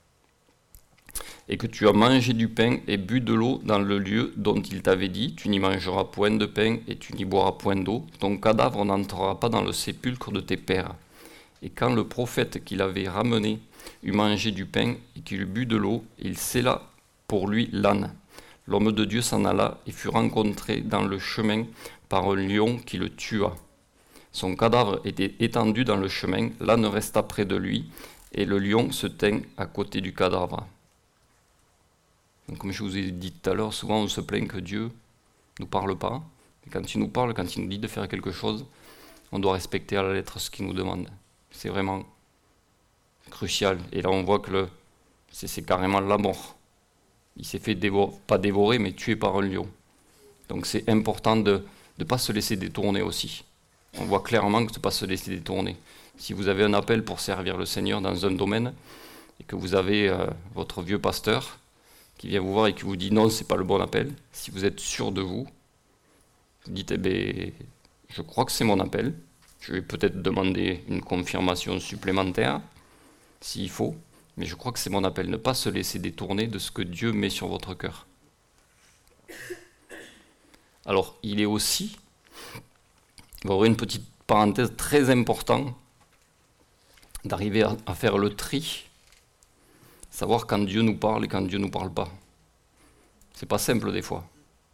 et que tu as mangé du pain et bu de l'eau dans le lieu dont il t'avait dit, tu n'y mangeras point de pain et tu n'y boiras point d'eau, ton cadavre n'entrera pas dans le sépulcre de tes pères. Et quand le prophète qui l'avait ramené eut mangé du pain et qu'il eut bu de l'eau, il sella pour lui l'âne. L'homme de Dieu s'en alla et fut rencontré dans le chemin par un lion qui le tua. Son cadavre était étendu dans le chemin, l'âne resta près de lui, et le lion se tint à côté du cadavre. Donc, comme je vous ai dit tout à l'heure, souvent on se plaint que Dieu ne nous parle pas. Et quand il nous parle, quand il nous dit de faire quelque chose, on doit respecter à la lettre ce qu'il nous demande. C'est vraiment crucial. Et là on voit que le, c'est, c'est carrément la mort. Il s'est fait dévorer, pas dévorer, mais tuer par un lion. Donc c'est important de ne pas se laisser détourner aussi. On voit clairement que de ne pas se laisser détourner. Si vous avez un appel pour servir le Seigneur dans un domaine, et que vous avez euh, votre vieux pasteur qui vient vous voir et qui vous dit non, c'est pas le bon appel, si vous êtes sûr de vous, vous dites, eh bien, je crois que c'est mon appel, je vais peut-être demander une confirmation supplémentaire, s'il faut, mais je crois que c'est mon appel. Ne pas se laisser détourner de ce que Dieu met sur votre cœur. Alors, il est aussi, on va ouvrir une petite parenthèse très importante, d'arriver à, à faire le tri, savoir quand Dieu nous parle et quand Dieu ne nous parle pas. C'est pas simple des fois.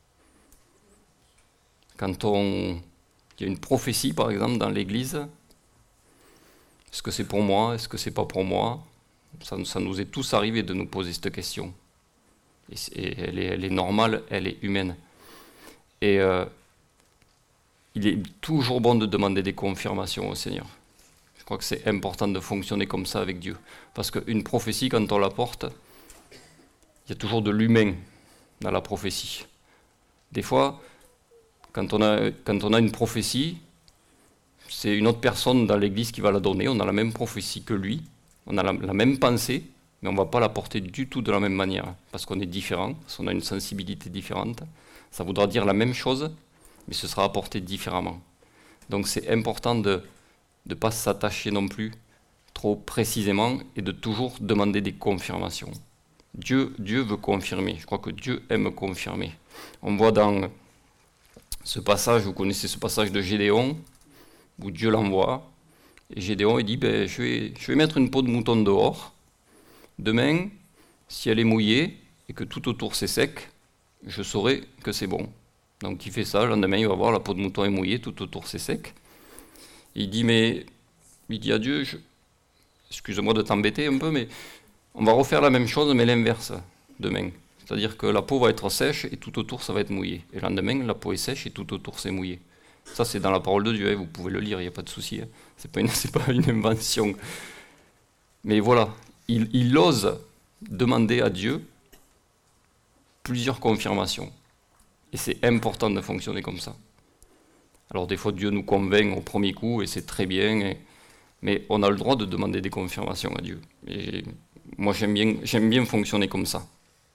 Quand on, il y a une prophétie par exemple dans l'église, est-ce que c'est pour moi, est-ce que c'est pas pour moi? ça, ça nous est tous arrivé de nous poser cette question. Et, et elle, est, elle est normale, elle est humaine. Et euh, il est toujours bon de demander des confirmations au Seigneur. Je crois que c'est important de fonctionner comme ça avec Dieu. Parce qu'une prophétie, quand on la porte, il y a toujours de l'humain dans la prophétie. Des fois, quand on a, quand on a une prophétie, c'est une autre personne dans l'église qui va la donner. On a la même prophétie que lui, on a la, la même pensée, mais on ne va pas la porter du tout de la même manière, parce qu'on est différent, parce qu'on a une sensibilité différente. Ça voudra dire la même chose, mais ce sera apporté différemment. Donc c'est important de ne pas s'attacher non plus trop précisément et de toujours demander des confirmations. Dieu, Dieu veut confirmer. Je crois que Dieu aime confirmer. On voit dans ce passage, vous connaissez ce passage de Gédéon, où Dieu l'envoie, et Gédéon il dit, ben, je, vais, je vais mettre une peau de mouton dehors, demain, si elle est mouillée, et que tout autour c'est sec, je saurai que c'est bon. Donc il fait ça, le lendemain il va voir, la peau de mouton est mouillée, tout autour c'est sec. Et il dit, mais, il dit à Dieu, je, excuse-moi de t'embêter un peu, mais on va refaire la même chose, mais l'inverse, demain. C'est-à-dire que la peau va être sèche, et tout autour ça va être mouillé. Et le lendemain, la peau est sèche, et tout autour c'est mouillé. Ça, c'est dans la parole de Dieu, hein, vous pouvez le lire, il n'y a pas de souci. Hein. Ce n'est pas, pas une invention. Mais voilà, il, il ose demander à Dieu plusieurs confirmations. Et c'est important de fonctionner comme ça. Alors des fois, Dieu nous convainc au premier coup, et c'est très bien, et, mais on a le droit de demander des confirmations à Dieu. Et moi, j'aime bien, j'aime bien fonctionner comme ça.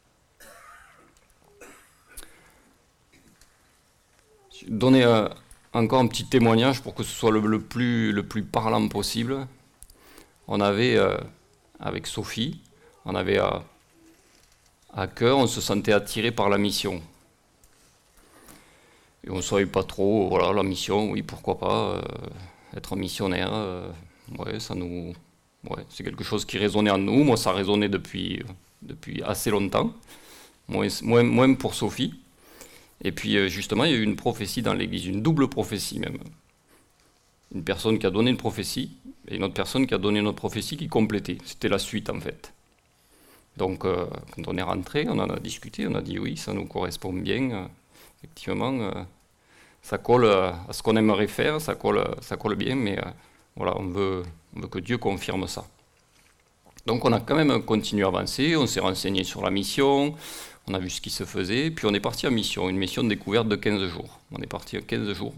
Donner un... Encore un petit témoignage pour que ce soit le, le, plus, le plus parlant possible. On avait, euh, avec Sophie, on avait à, à cœur, on se sentait attiré par la mission. Et on ne savait pas trop, voilà, la mission, oui, pourquoi pas, euh, être missionnaire, euh, ouais, ça nous, ouais, c'est quelque chose qui résonnait en nous. Moi, ça résonnait depuis, depuis assez longtemps, moins, moins, moins pour Sophie. Et puis justement, il y a eu une prophétie dans l'église, une double prophétie même. Une personne qui a donné une prophétie, et une autre personne qui a donné une autre prophétie qui complétait. C'était la suite en fait. Donc euh, quand on est rentré, on en a discuté, on a dit oui, ça nous correspond bien. Euh, effectivement, euh, ça colle à ce qu'on aimerait faire, ça colle, ça colle bien, mais euh, voilà, on veut, on veut que Dieu confirme ça. Donc on a quand même continué à avancer, on s'est renseigné sur la mission, on a vu ce qui se faisait, puis on est parti en mission, une mission de découverte de quinze jours. On est parti quinze jours,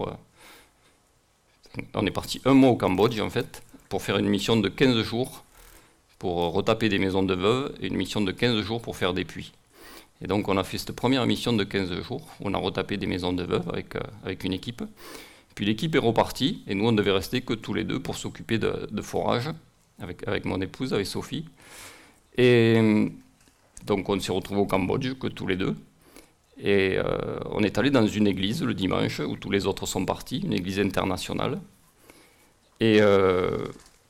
euh, on est parti un mois au Cambodge en fait, pour faire une mission de quinze jours, pour retaper des maisons de veuves, et une mission de quinze jours pour faire des puits. Et donc on a fait cette première mission de quinze jours, où on a retapé des maisons de veuves avec, euh, avec une équipe. Puis l'équipe est repartie, et nous on devait rester que tous les deux pour s'occuper de, de forage, avec, avec mon épouse, avec Sophie. Et donc on s'est retrouvés au Cambodge, que tous les deux. Et euh, on est allé dans une église le dimanche, où tous les autres sont partis, une église internationale. Et euh,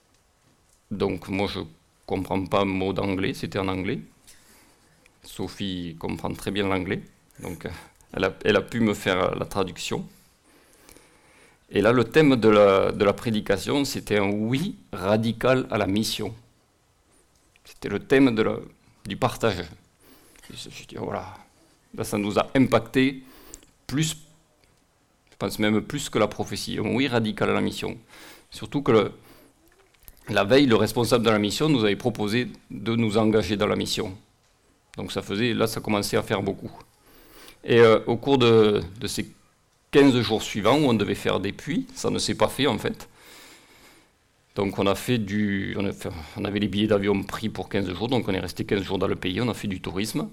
donc moi je comprends pas un mot d'anglais, c'était en anglais. Sophie comprend très bien l'anglais, donc elle a, elle a pu me faire la traduction. Et là, le thème de la, de la prédication, c'était un oui radical à la mission. C'était le thème de la, du partage. Et je dis, voilà, là, ça nous a impacté plus, je pense même plus que la prophétie. Un oui radical à la mission. Surtout que le, la veille, le responsable de la mission nous avait proposé de nous engager dans la mission. Donc ça faisait, là, ça commençait à faire beaucoup. Et euh, au cours de, de ces quinze jours suivants où on devait faire des puits, ça ne s'est pas fait en fait. Donc on a fait du, on, a fait, on avait les billets d'avion pris pour quinze jours, donc on est resté quinze jours dans le pays, on a fait du tourisme.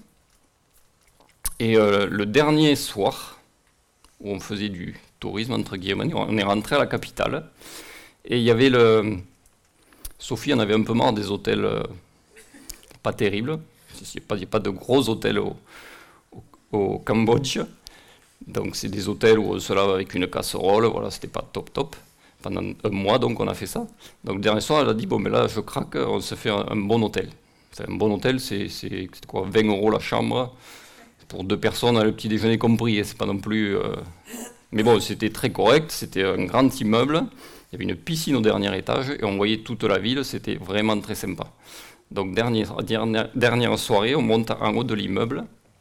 Et euh, le dernier soir, où on faisait du tourisme entre guillemets, on est rentré à la capitale, et il y avait le... Sophie en avait un peu marre des hôtels euh, pas terribles, il n'y a pas de gros hôtels au, au, au Cambodge. Donc c'est des hôtels où on se lave avec une casserole, voilà, c'était pas top top. Pendant un mois donc on a fait ça. Donc le dernier soir elle a dit bon mais là je craque, on se fait un, un bon hôtel. Enfin, un bon hôtel c'est, c'est, c'est quoi, vingt euros la chambre, pour deux personnes, le petit déjeuner compris, et c'est pas non plus... Euh... Mais bon c'était très correct, c'était un grand immeuble, il y avait une piscine au dernier étage, et on voyait toute la ville, c'était vraiment très sympa. Donc dernière, dernière, dernière soirée, on monte en haut de l'immeuble,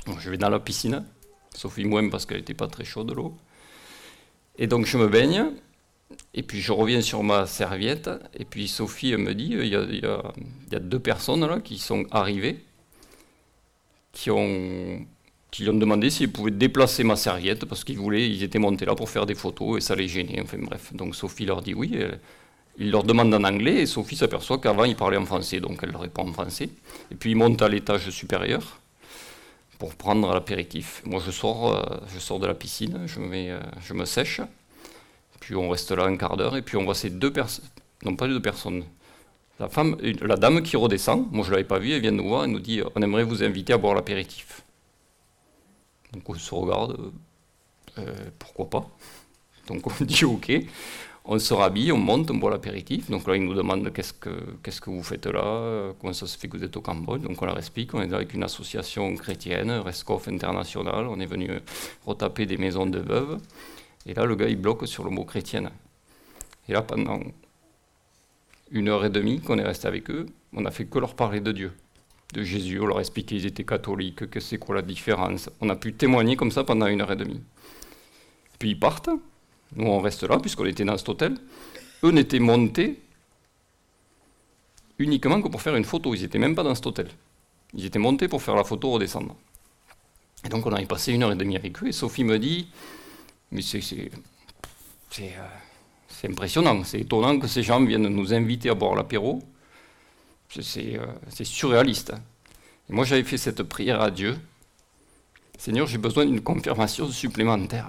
Donc, je vais dans la piscine, Sophie moins parce qu'elle n'était pas très chaude l'eau. Et donc je me baigne, et puis je reviens sur ma serviette, et puis Sophie me dit, il y a, il y a, il y a deux personnes là qui sont arrivées, qui ont, qui ont demandé s'ils pouvaient déplacer ma serviette, parce qu'ils voulaient, ils étaient montés là pour faire des photos, et ça les gênait, enfin bref. Donc Sophie leur dit oui, elle, il leur demande en anglais, et Sophie s'aperçoit qu'avant il parlait en français, donc elle répond en français. Et puis ils montent à l'étage supérieur, pour prendre l'apéritif. Moi, je sors, euh, je sors de la piscine, je me, mets, euh, je me sèche, puis on reste là un quart d'heure, et puis on voit ces deux personnes, non pas deux personnes, la femme, la dame qui redescend, moi je ne l'avais pas vue, elle vient nous voir, elle nous dit « On aimerait vous inviter à boire l'apéritif ». Donc on se regarde, euh, pourquoi pas. Donc on dit « Ok ». On se rhabille, on monte, on boit l'apéritif. Donc là, ils nous demandent qu'est-ce que, qu'est-ce que vous faites là, comment ça se fait que vous êtes au Cambodge. Donc on leur explique, on est avec une association chrétienne, Rescoff International, on est venu retaper des maisons de veuves. Et là, le gars, il bloque sur le mot chrétienne. Et là, pendant une heure et demie qu'on est resté avec eux, on n'a fait que leur parler de Dieu, de Jésus. On leur expliquait qu'ils étaient catholiques, que c'est quoi la différence. On a pu témoigner comme ça pendant une heure et demie. Puis ils partent. Nous, on reste là, puisqu'on était dans cet hôtel. Eux n'étaient montés uniquement que pour faire une photo. Ils n'étaient même pas dans cet hôtel. Ils étaient montés pour faire la photo redescendre. Et donc, on avait passé une heure et demie avec eux. Et Sophie me dit, mais c'est, c'est, c'est, euh, c'est impressionnant, c'est étonnant que ces gens viennent nous inviter à boire l'apéro. C'est, c'est, euh, c'est surréaliste. Et moi, j'avais fait cette prière à Dieu. Seigneur, j'ai besoin d'une confirmation supplémentaire.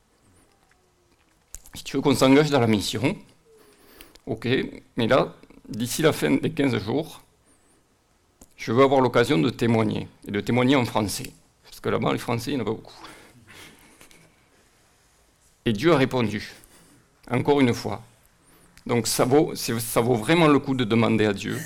Si tu veux qu'on s'engage dans la mission, ok, mais là, d'ici la fin des quinze jours, je veux avoir l'occasion de témoigner, et de témoigner en français. Parce que là-bas, les Français, il n'y en a pas beaucoup. Et Dieu a répondu, encore une fois. Donc ça vaut, ça vaut vraiment le coup de demander à Dieu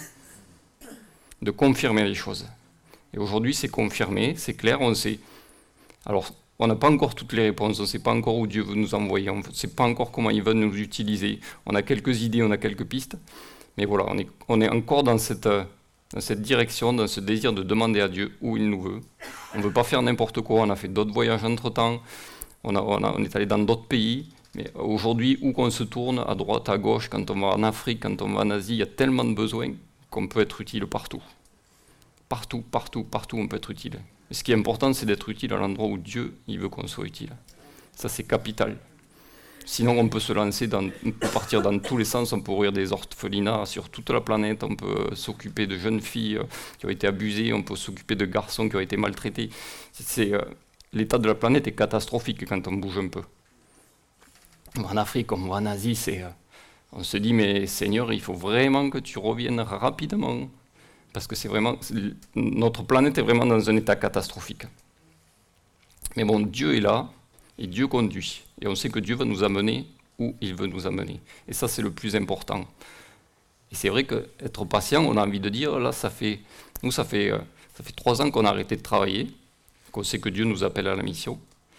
de confirmer les choses. Et aujourd'hui, c'est confirmé, c'est clair, on sait. Alors, on n'a pas encore toutes les réponses, on ne sait pas encore où Dieu veut nous envoyer, on ne sait pas encore comment il va nous utiliser. On a quelques idées, on a quelques pistes, mais voilà, on est, on est encore dans cette, dans cette direction, dans ce désir de demander à Dieu où il nous veut. On ne veut pas faire n'importe quoi, on a fait d'autres voyages entre-temps, on, a, on, a, on est allé dans d'autres pays, mais aujourd'hui, où qu'on se tourne, à droite, à gauche, quand on va en Afrique, quand on va en Asie, il y a tellement de besoins qu'on peut être utile partout. Partout, partout, partout, on peut être utile. Et ce qui est important, c'est d'être utile à l'endroit où Dieu il veut qu'on soit utile. Ça, c'est capital. Sinon, on peut se lancer, dans, on peut partir dans tous les sens, on peut ouvrir des orphelinats sur toute la planète, on peut s'occuper de jeunes filles qui ont été abusées, on peut s'occuper de garçons qui ont été maltraités. C'est, euh, l'état de la planète est catastrophique quand on bouge un peu. En Afrique, comme en Asie, c'est, euh, on se dit, mais Seigneur, il faut vraiment que tu reviennes rapidement. Parce que c'est vraiment, notre planète est vraiment dans un état catastrophique. Mais bon, Dieu est là, et Dieu conduit. Et on sait que Dieu va nous amener où il veut nous amener. Et ça, c'est le plus important. Et c'est vrai qu'être patient, on a envie de dire, là, ça fait, nous, ça fait, ça fait trois ans qu'on a arrêté de travailler, qu'on sait que Dieu nous appelle à la mission,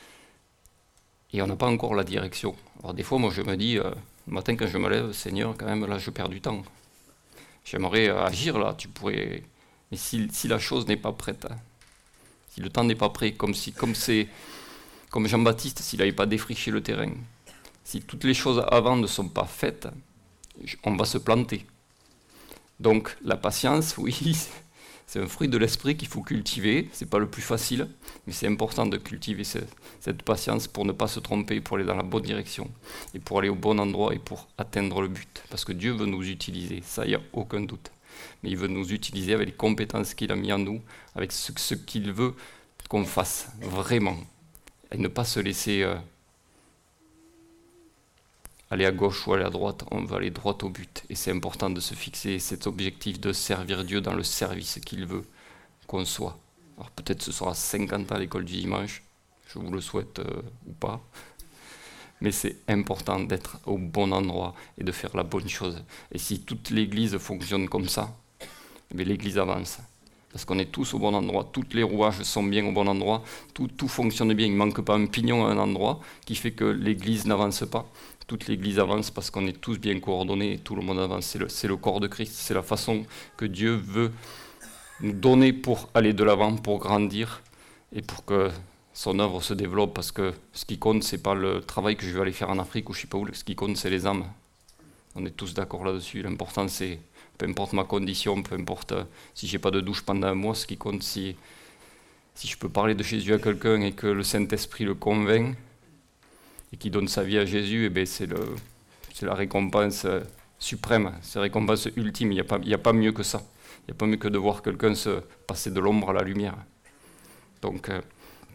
et on n'a pas encore la direction. Alors des fois, moi, je me dis, euh, le matin, quand je me lève, Seigneur, quand même, là, je perds du temps. J'aimerais agir là, tu pourrais. Mais si, si la chose n'est pas prête, hein, si le temps n'est pas prêt, comme si, comme c'est, comme Jean-Baptiste, s'il n'avait pas défriché le terrain, si toutes les choses avant ne sont pas faites, on va se planter. Donc la patience, oui, c'est un fruit de l'esprit qu'il faut cultiver. C'est pas le plus facile, mais c'est important de cultiver ce, cette patience pour ne pas se tromper, pour aller dans la bonne direction, et pour aller au bon endroit et pour atteindre le but. Parce que Dieu veut nous utiliser, ça, il n'y a aucun doute. Mais il veut nous utiliser avec les compétences qu'il a mis en nous, avec ce, ce qu'il veut qu'on fasse, vraiment. Et ne pas se laisser euh, aller à gauche ou aller à droite, on va aller droit au but. Et c'est important de se fixer cet objectif de servir Dieu dans le service qu'il veut qu'on soit. Alors peut-être ce sera cinquante ans à l'école du dimanche, je vous le souhaite euh, ou pas. Mais c'est important d'être au bon endroit et de faire la bonne chose. Et si toute l'Église fonctionne comme ça, mais l'Église avance. Parce qu'on est tous au bon endroit, tous les rouages sont bien au bon endroit, tout, tout fonctionne bien, il ne manque pas un pignon à un endroit qui fait que l'Église n'avance pas. Toute l'Église avance parce qu'on est tous bien coordonnés et tout le monde avance. C'est le, c'est le corps de Christ, c'est la façon que Dieu veut nous donner pour aller de l'avant, pour grandir et pour que son œuvre se développe, parce que ce qui compte, c'est pas le travail que je vais aller faire en Afrique ou je sais pas où, ce qui compte, c'est les âmes. On est tous d'accord là-dessus. L'important, c'est, peu importe ma condition, peu importe euh, si j'ai pas de douche pendant un mois, ce qui compte, si, si je peux parler de Jésus à quelqu'un et que le Saint-Esprit le convainc et qu'il donne sa vie à Jésus, eh bien, c'est, le, c'est la récompense euh, suprême, c'est la récompense ultime. Il n'y a pas, il y a pas mieux que ça. Il n'y a pas mieux que de voir quelqu'un se passer de l'ombre à la lumière. Donc, euh,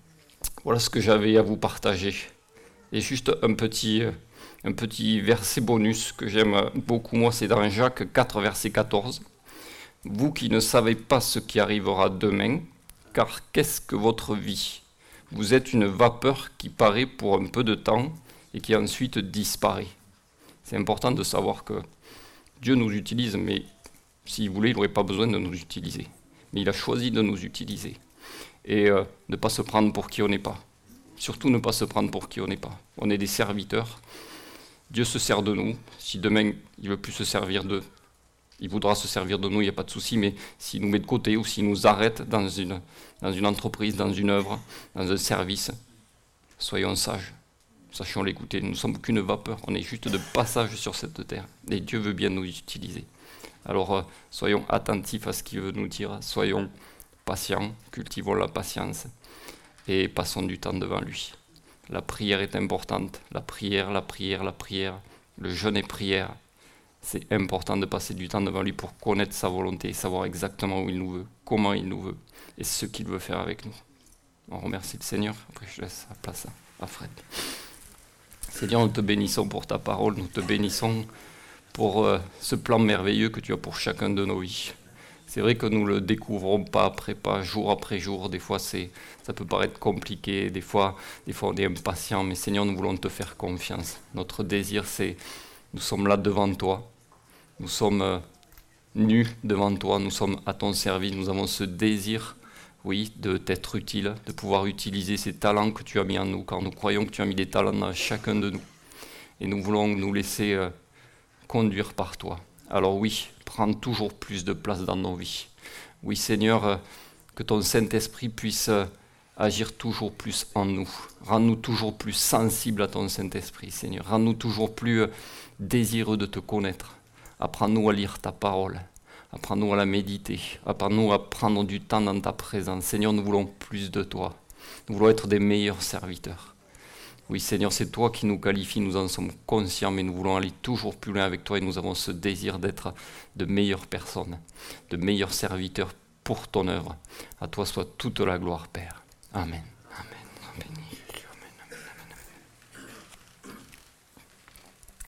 voilà ce que j'avais à vous partager. Et juste un petit, un petit verset bonus que j'aime beaucoup, moi, c'est dans Jacques quatre, verset quatorze. « Vous qui ne savez pas ce qui arrivera demain, car qu'est-ce que votre vie ? Vous êtes une vapeur qui paraît pour un peu de temps et qui ensuite disparaît. » C'est important de savoir que Dieu nous utilise, mais s'il voulait, il n'aurait pas besoin de nous utiliser. Mais il a choisi de nous utiliser. Et euh, ne pas se prendre pour qui on n'est pas. Surtout ne pas se prendre pour qui on n'est pas. On est des serviteurs. Dieu se sert de nous. Si demain, il ne veut plus se servir d'eux, il voudra se servir de nous, il n'y a pas de souci. Mais s'il nous met de côté ou s'il nous arrête dans une, dans une entreprise, dans une œuvre, dans un service, soyons sages. Sachons l'écouter. Nous ne sommes qu'une vapeur. On est juste de passage sur cette terre. Et Dieu veut bien nous utiliser. Alors, euh, soyons attentifs à ce qu'il veut nous dire. Soyons patients, cultivons la patience et passons du temps devant lui. La prière est importante. La prière, la prière, la prière. Le jeûne et prière. C'est important de passer du temps devant lui pour connaître sa volonté, savoir exactement où il nous veut, comment il nous veut et ce qu'il veut faire avec nous. On remercie le Seigneur. Après, je laisse la place à Fred. Seigneur, nous te bénissons pour ta parole. Nous te bénissons pour euh, ce plan merveilleux que tu as pour chacun de nos vies. C'est vrai que nous ne le découvrons pas après pas, jour après jour. Des fois, c'est, ça peut paraître compliqué. Des fois, des fois, on est impatient. Mais Seigneur, nous voulons te faire confiance. Notre désir, c'est, nous sommes là devant toi. Nous sommes euh, nus devant toi. Nous sommes à ton service. Nous avons ce désir, oui, de t'être utile, de pouvoir utiliser ces talents que tu as mis en nous. Car nous croyons que tu as mis des talents dans chacun de nous. Et nous voulons nous laisser euh, conduire par toi. Alors oui, prends toujours plus de place dans nos vies. Oui, Seigneur, euh, que ton Saint-Esprit puisse euh, agir toujours plus en nous. Rends-nous toujours plus sensibles à ton Saint-Esprit, Seigneur. Rends-nous toujours plus euh, désireux de te connaître. Apprends-nous à lire ta parole. Apprends-nous à la méditer. Apprends-nous à prendre du temps dans ta présence. Seigneur, nous voulons plus de toi. Nous voulons être des meilleurs serviteurs. Oui, Seigneur, c'est toi qui nous qualifies, nous en sommes conscients, mais nous voulons aller toujours plus loin avec toi et nous avons ce désir d'être de meilleures personnes, de meilleurs serviteurs pour ton œuvre. À toi soit toute la gloire, Père. Amen.